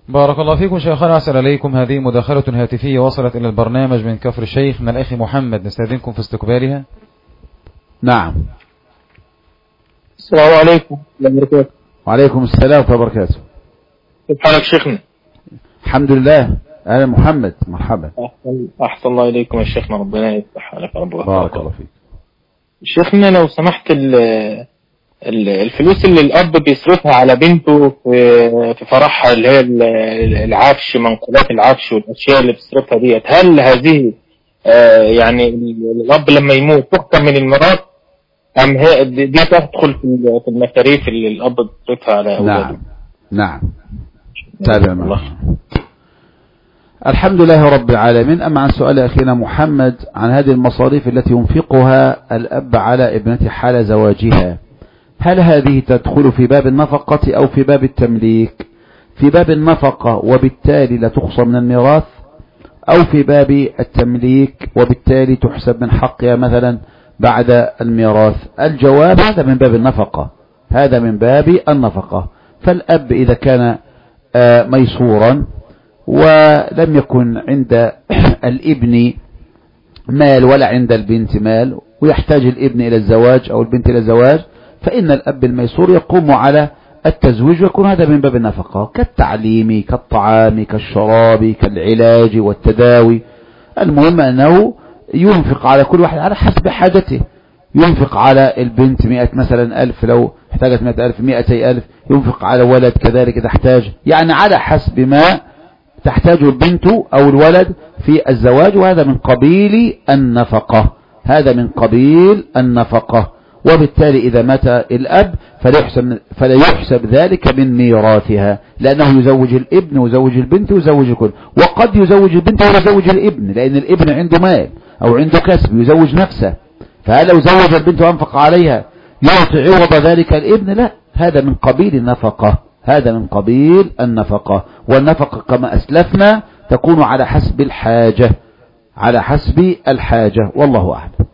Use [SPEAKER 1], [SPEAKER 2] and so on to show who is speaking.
[SPEAKER 1] بارك الله فيكم شيخنا، أسأل عليكم. هذه مداخلة هاتفية وصلت إلى البرنامج من كفر الشيخ من الأخ محمد، نستأذنكم في استقبالها.
[SPEAKER 2] نعم.
[SPEAKER 3] السلام عليكم.
[SPEAKER 2] وعليكم السلام ورحمة الله وبركاته.
[SPEAKER 3] كيف حالك شيخنا؟
[SPEAKER 2] الحمد لله. أهلا محمد، مرحبا.
[SPEAKER 3] أحسن الله إليكم يا شيخنا، ربنا يفتح حالك رب.
[SPEAKER 2] بارك الله فيك.
[SPEAKER 3] شيخنا لو سمحت، الفلوس اللي الأب بيصرفها على بنته في فرحها، اللي هي العفش، منقولات العفش والأشياء اللي بيصرفها ديت، هل هذه يعني الأب لما يموت تحكم من الميراث، أم هي دي تدخل في المصاريف اللي الأب بيصرفها على أولاده؟
[SPEAKER 2] نعم. تابع معنا. الحمد لله رب العالمين. أما عن سؤال أخينا محمد عن هذه المصاريف التي ينفقها الأب على ابنته حال زواجها، هل هذه تدخل في باب النفقة أو في باب التمليك؟ في باب النفقة وبالتالي لا تخصم من الميراث، أو في باب التمليك وبالتالي تحسب من حقها مثلا بعد الميراث؟ الجواب هذا من باب النفقة، هذا من باب النفقة. فالأب إذا كان ميسورا ولم يكن عند الابن مال ولا عند البنت مال، ويحتاج الابن إلى الزواج أو البنت إلى الزواج، فإن الأب الميسور يقوم على التزويج، ويكون هذا من باب النفقة كالتعليم كالطعام كالشراب كالعلاج والتداوي. المهم أنه ينفق على كل واحد على حسب حاجته. ينفق على البنت 100 مثلا ألف، لو احتاجت 100,000 200,000. ينفق على ولد كذلك إذا احتاج، يعني على حسب ما تحتاج البنت أو الولد في الزواج، وهذا من قبيل النفقة، هذا من قبيل النفقة. وبالتالي إذا مات الأب فلا يحسب ذلك من ميراثها، لأنه يزوج الابن ويزوج البنت ويزوج الكل، وقد يزوج البنت ويزوج الابن، لأن الابن عنده مال أو عنده كسب يزوج نفسه، فهل لو زوج البنت وأنفق عليها يعطي عوض ذلك الابن؟ لا، هذا من قبيل النفقة، هذا من قبيل النفقة. والنفقة كما أسلفنا تكون على حسب الحاجة، على حسب الحاجة، والله أعلم.